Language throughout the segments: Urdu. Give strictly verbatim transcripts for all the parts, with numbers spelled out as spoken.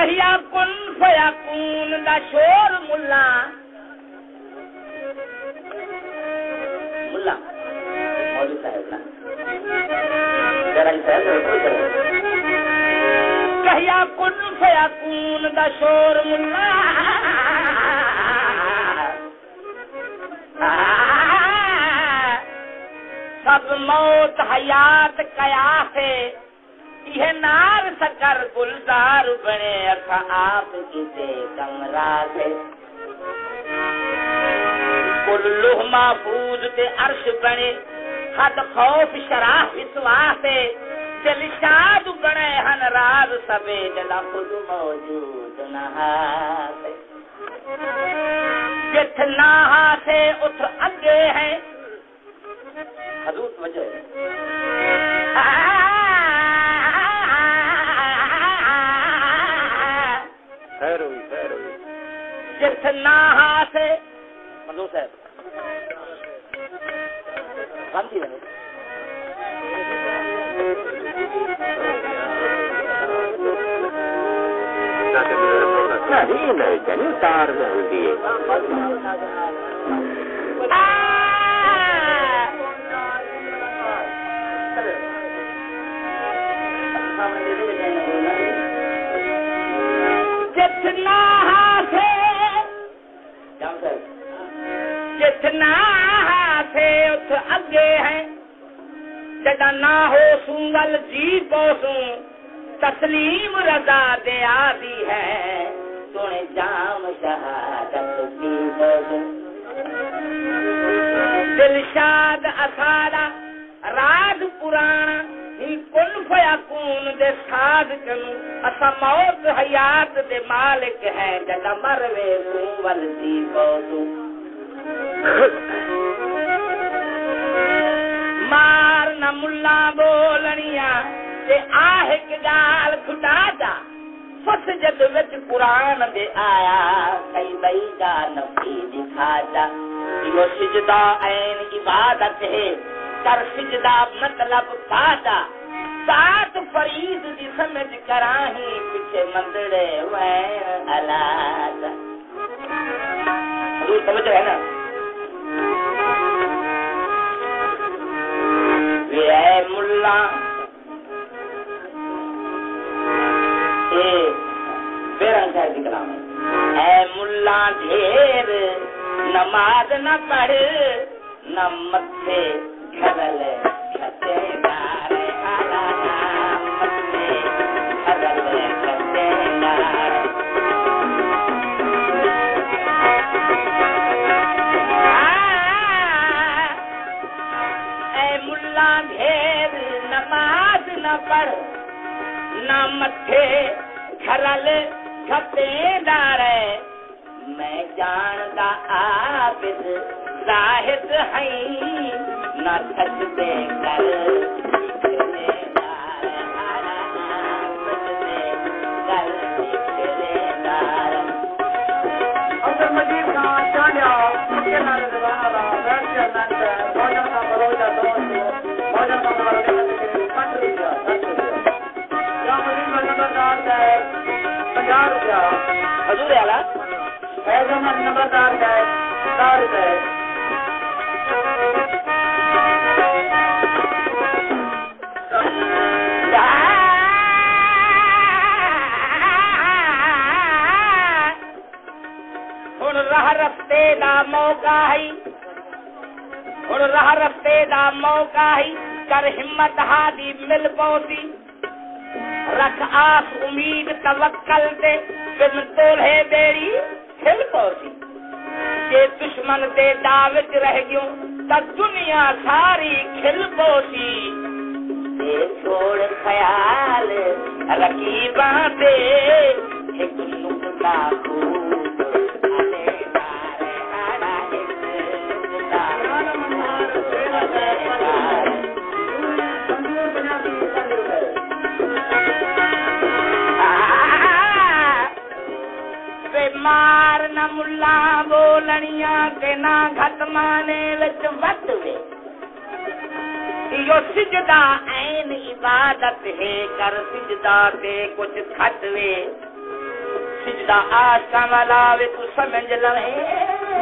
کہیا کن فیکون دا شور ملا ملا مولوی صاحب نا جرائی صاحب کہیا کن فیکون دا شور ملا سب موت حیات قیاس یہ نار سکر گلزار بنے اکھا آپ کیتے کمرہ سے کلہ محفوظ تے عرش بنے حد خوف شراح اسوا سے دل شاد بنے ہن راز سبے جلا خود موجود نہا سے جت نہا سے اتھ اگے ہیں حضور وجہ ہے خیر ہوئی خیر ہوئی جس نہا سے حضور صاحب سمجھی رہے نہیں نہیں جنی تار میں ہوتی ہے جتنا سے جتنا سے اتھ اگے ہیں جدا نہ ہو سنگل جی پوسوں تسلیم رضا دے آدی ہے تونے جام شہادت کی پوسوں دلشاد اسارا راز پرانا ہی کن فیکون دے ساز کنو اسا موت حیات دے مالک ہے جدا مروے سنول جی پوسوں مار نہ ملا بولنیاں تے آہک گال کھٹا دا فس جد وچ قرآن دے آیا کئی بئی دا نفی دکھا دا یہ سجدہ این عبادت ہے کر سجدہ مطلب پادا سات فرید دی سمجھ کراہی پچھے مندڑے وین علادا حضور سمجھ رہے نا وی اے ملا اے بیران شاہد کی کلام ہے اے ملا ڈھیر نماز نہ پڑھ نہ متھے گھرل کھتے دار آلا متھے گھرل کھتے دار اے ملا ڈھیر نماز نہ پڑھ نہ متھے گھرل کھتے دار میں جانتا عابد زاہد ہیں نہ سجدے کر بکھرے دار ہارا سجدے کر بکھرے دار عبد المجید خان چانیا یہ نارے زبانہ را بیٹھ کے نانتا ہے موجن کا بروجہ دوست موجن کا بروجہ پانچ روپیہ دس روپیہ یا مجید کا نمبردار ہے پنجاہ روپیہ حضور اعلیٰ فیضمن نمبردار ہے سو روپے ہن راہ رستے دا موقع ہے ہن راہ رستے دا موقع ہے کر ہمت ہادی مل پوسی رکھ آس امید توکل دے بن تولے بیڑی کھل پوسی جے دشمن دے دعوت رہ گیوں تا دنیا ساری کھل پوسی دے چھوڑ خیال رقیباں دے ایک نکتا خوب مار نہ ملا بولنیاں کے نہ گھٹ مانے وچ وٹ وے یہ سجدہ عین عبادت ہے کر سجدہ تے کچھ کھٹ وے سجدہ آشکا والا وے تو سمجھ لویں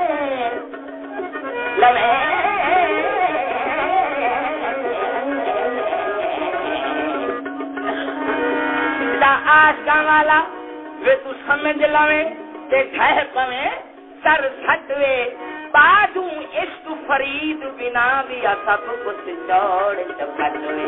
لویں سجدہ آشکا والا وے تو سمجھ لویں تے ٹھہ پویں سر سٹوے بادوں عشق فرید بنا بھی سب کچھ جوڑ چپٹوے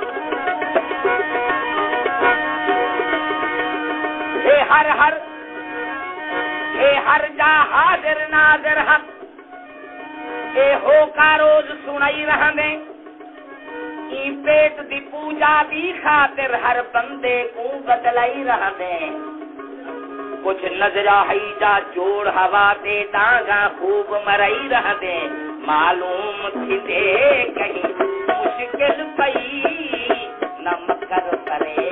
اے ہر ہر اے ہر جا حاضر ناظر حق اے ہو کا روز سنائی رہندے ای پیٹ دی پوجا دی خاطر ہر بندے کو بدلائی رہندے کچھ نظرہ ہی جا جوڑ ہوا دے ڈانگا خوب مرائی رہندے معلوم تھی دے کہیں مشکل پئی نہ مکر کرے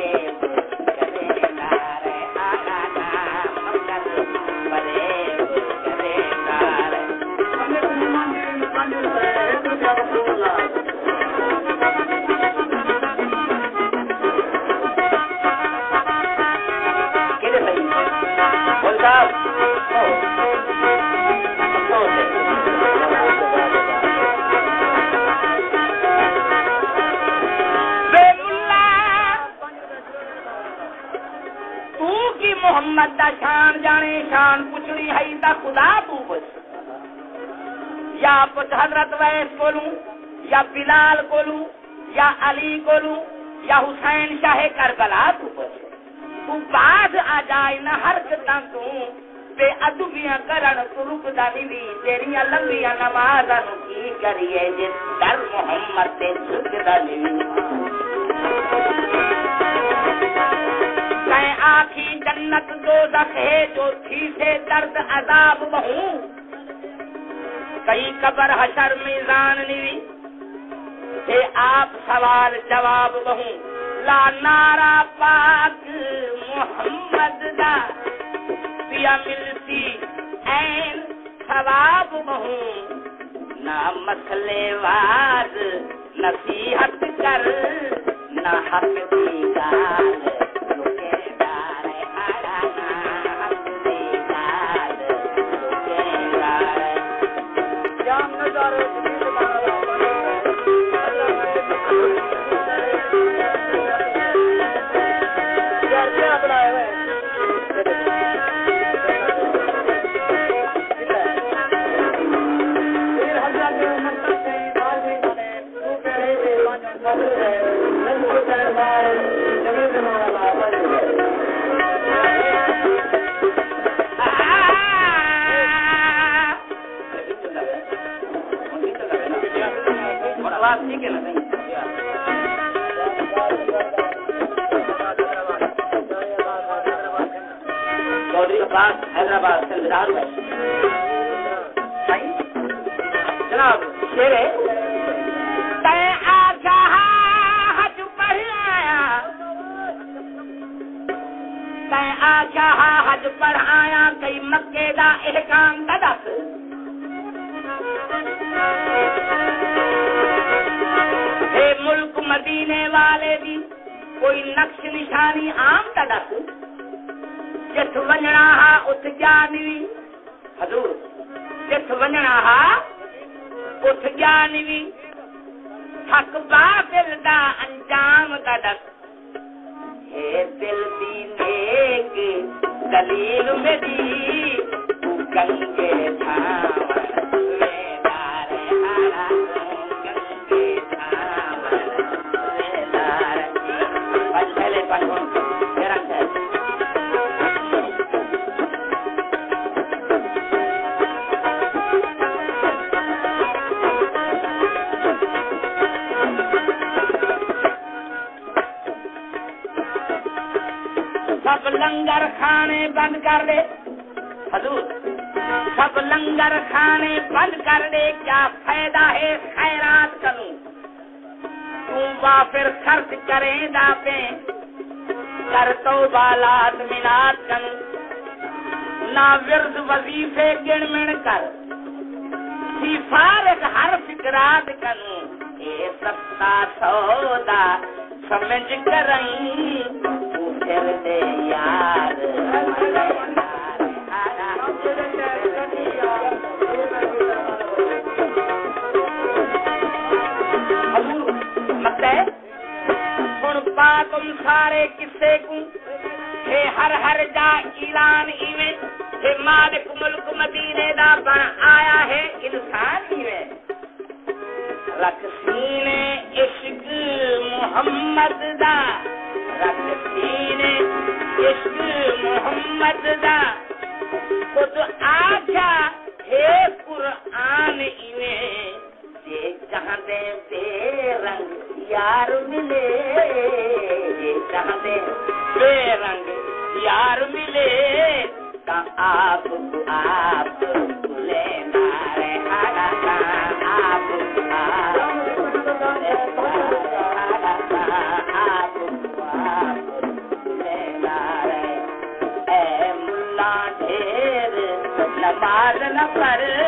محمد دا شان جانے شان پچھڑی ہے تا خدا تو بس یا پچھ حضرت ویس کو لوں یا بلال کو لوں یا علی کو لوں یا حسین شاہ کربلا تو بس تو باز آ جائے نہ حرکتاں تو بے ادبیاں کرن تو رک دا نہیں تیریاں لمبیاں نمازاں نو کی کریے جس در محمد تے جھک دا نہیں کہیں آنکھی جنت دوزخ ہے جو تھی سے درد عذاب بہوں کہیں قبر حشر میزان نیوی تے آپ سوال جواب بہوں لا نارا پاک محمد دا پیا ملتی این ثواب بہوں نہ مسئلے واز نصیحت کر نہ حق دی گال حیدرآباد سے جناب شیر تے آجا حج پڑھ آیا تے آجا حج پڑھ آیا کئی مکے دا احکام دا دس اے ملک مدینے والے دی کوئی نقش نشانی عام دا دس جس ونجنا ہا ات جانوی حضور جس ونجنا ہا ات جانوی حق باطل دا انجام دا دس اے دل دی نیک دلیل میری تو گنگے دھام ویدار ہارا گنگے دھام ویدار پنچ پہلے پنچ میرا خیر سب لنگر کھانے بند کر دے حضور سب لنگر کھانے بند کر دے کیا فائدہ ہے خیرات کروں تو وافر خرچ کریں دا پہ کر تو بالات منات کروں نہ ورد وظیفے گن من کر سی فارغ ہر فکرات کروں اے سستا سودا سمجھ کریں پھر دے یار سن پا تم سارے کسے کو ہے ہر ہر جا اعلان ایویں ہے مالک ملک مدینے دا بن آیا ہے انسان ایویں رکھ سینے عشق محمد دا رکھ سینے عشق محمد دا خود آجا ہے قرآن ایویں جے جہاں دے بے رنگ یار ملے جے جہاں دے بے رنگ یار ملے تا آپ آپ بھولے نارے آگا تا آپ آپ بھولے آگا تا آپ آپ بھولے نارے اے ملا ڈھیر نماز نہ پڑھ